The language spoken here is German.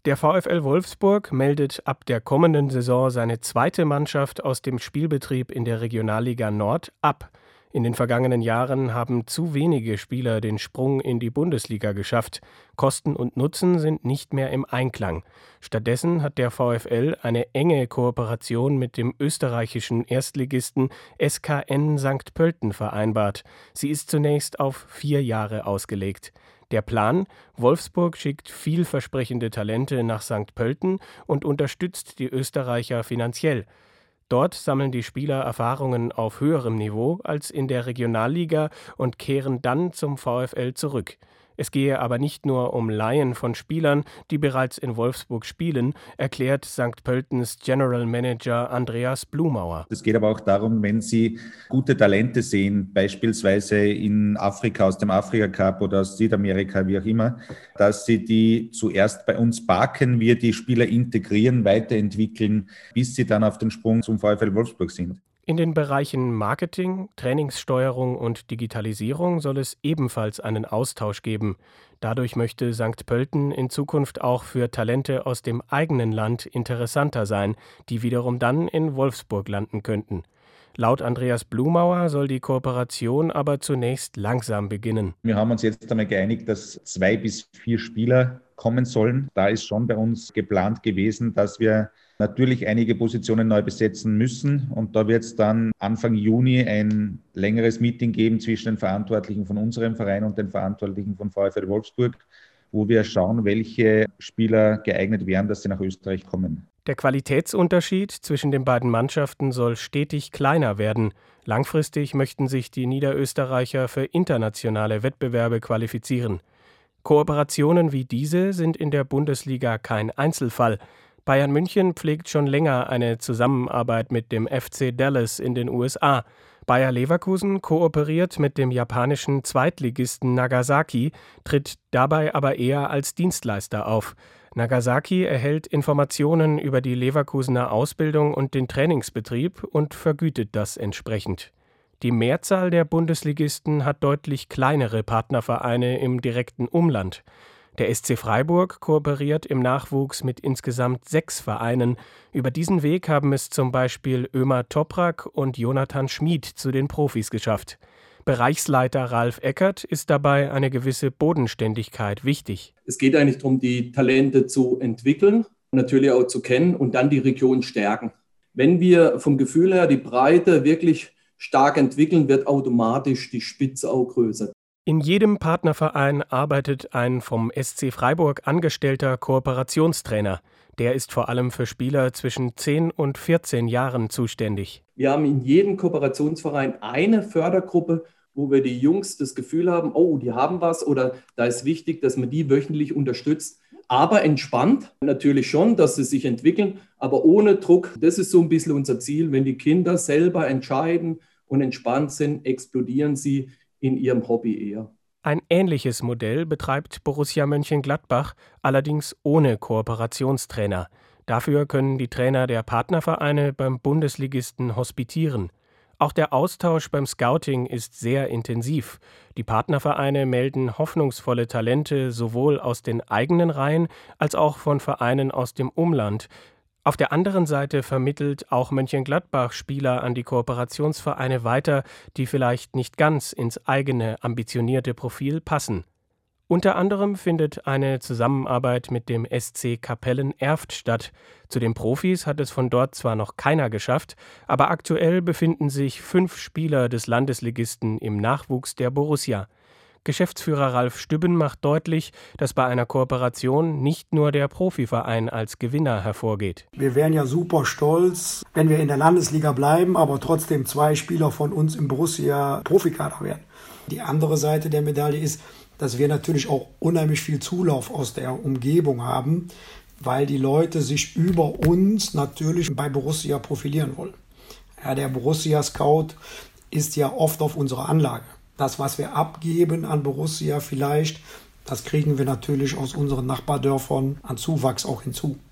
Der VfL Wolfsburg meldet ab der kommenden Saison seine zweite Mannschaft aus dem Spielbetrieb in der Regionalliga Nord ab. In den vergangenen Jahren haben zu wenige Spieler den Sprung in die Bundesliga geschafft. Kosten und Nutzen sind nicht mehr im Einklang. Stattdessen hat der VfL eine enge Kooperation mit dem österreichischen Erstligisten SKN St. Pölten vereinbart. Sie ist zunächst auf 4 Jahre ausgelegt. Der Plan: Wolfsburg schickt vielversprechende Talente nach St. Pölten und unterstützt die Österreicher finanziell. Dort sammeln die Spieler Erfahrungen auf höherem Niveau als in der Regionalliga und kehren dann zum VfL zurück. Es gehe aber nicht nur um Leihen von Spielern, die bereits in Wolfsburg spielen, erklärt St. Pöltens General Manager Andreas Blumauer. Es geht aber auch darum, wenn Sie gute Talente sehen, beispielsweise in Afrika, aus dem Afrika-Cup oder aus Südamerika, wie auch immer, dass Sie die zuerst bei uns parken, wir die Spieler integrieren, weiterentwickeln, bis sie dann auf den Sprung zum VfL Wolfsburg sind. In den Bereichen Marketing, Trainingssteuerung und Digitalisierung soll es ebenfalls einen Austausch geben. Dadurch möchte St. Pölten in Zukunft auch für Talente aus dem eigenen Land interessanter sein, die wiederum dann in Wolfsburg landen könnten. Laut Andreas Blumauer soll die Kooperation aber zunächst langsam beginnen. Wir haben uns jetzt einmal geeinigt, dass 2 bis 4 Spieler kommen sollen. Da ist schon bei uns geplant gewesen, dass wir natürlich einige Positionen neu besetzen müssen. Und da wird es dann Anfang Juni ein längeres Meeting geben zwischen den Verantwortlichen von unserem Verein und den Verantwortlichen von VfL Wolfsburg, wo wir schauen, welche Spieler geeignet wären, dass sie nach Österreich kommen. Der Qualitätsunterschied zwischen den beiden Mannschaften soll stetig kleiner werden. Langfristig möchten sich die Niederösterreicher für internationale Wettbewerbe qualifizieren. Kooperationen wie diese sind in der Bundesliga kein Einzelfall. Bayern München pflegt schon länger eine Zusammenarbeit mit dem FC Dallas in den USA. Bayer Leverkusen kooperiert mit dem japanischen Zweitligisten Nagasaki, tritt dabei aber eher als Dienstleister auf. Nagasaki erhält Informationen über die Leverkusener Ausbildung und den Trainingsbetrieb und vergütet das entsprechend. Die Mehrzahl der Bundesligisten hat deutlich kleinere Partnervereine im direkten Umland. Der SC Freiburg kooperiert im Nachwuchs mit insgesamt 6 Vereinen. Über diesen Weg haben es zum Beispiel Ömer Toprak und Jonathan Schmid zu den Profis geschafft. Bereichsleiter Ralf Eckert ist dabei eine gewisse Bodenständigkeit wichtig. Es geht eigentlich darum, die Talente zu entwickeln, natürlich auch zu kennen und dann die Region stärken. Wenn wir vom Gefühl her die Breite wirklich stark entwickeln, wird automatisch die Spitze auch größer. In jedem Partnerverein arbeitet ein vom SC Freiburg angestellter Kooperationstrainer. Der ist vor allem für Spieler zwischen 10 und 14 Jahren zuständig. Wir haben in jedem Kooperationsverein eine Fördergruppe, wo wir die Jungs das Gefühl haben, oh, die haben was oder da ist wichtig, dass man die wöchentlich unterstützt. Aber entspannt, natürlich schon, dass sie sich entwickeln, aber ohne Druck. Das ist so ein bisschen unser Ziel. Wenn die Kinder selber entscheiden und entspannt sind, explodieren sie in ihrem Hobby eher. Ein ähnliches Modell betreibt Borussia Mönchengladbach, allerdings ohne Kooperationstrainer. Dafür können die Trainer der Partnervereine beim Bundesligisten hospitieren. Auch der Austausch beim Scouting ist sehr intensiv. Die Partnervereine melden hoffnungsvolle Talente sowohl aus den eigenen Reihen als auch von Vereinen aus dem Umland. Auf der anderen Seite vermittelt auch Mönchengladbach Spieler an die Kooperationsvereine weiter, die vielleicht nicht ganz ins eigene ambitionierte Profil passen. Unter anderem findet eine Zusammenarbeit mit dem SC Kapellen-Erft statt. Zu den Profis hat es von dort zwar noch keiner geschafft, aber aktuell befinden sich 5 Spieler des Landesligisten im Nachwuchs der Borussia. Geschäftsführer Ralf Stübben macht deutlich, dass bei einer Kooperation nicht nur der Profiverein als Gewinner hervorgeht. Wir wären ja super stolz, wenn wir in der Landesliga bleiben, aber trotzdem 2 Spieler von uns im Borussia Profikader wären. Die andere Seite der Medaille ist, dass wir natürlich auch unheimlich viel Zulauf aus der Umgebung haben, weil die Leute sich über uns natürlich bei Borussia profilieren wollen. Ja, der Borussia Scout ist ja oft auf unserer Anlage. Das, was wir abgeben an Borussia vielleicht, das kriegen wir natürlich aus unseren Nachbardörfern an Zuwachs auch hinzu.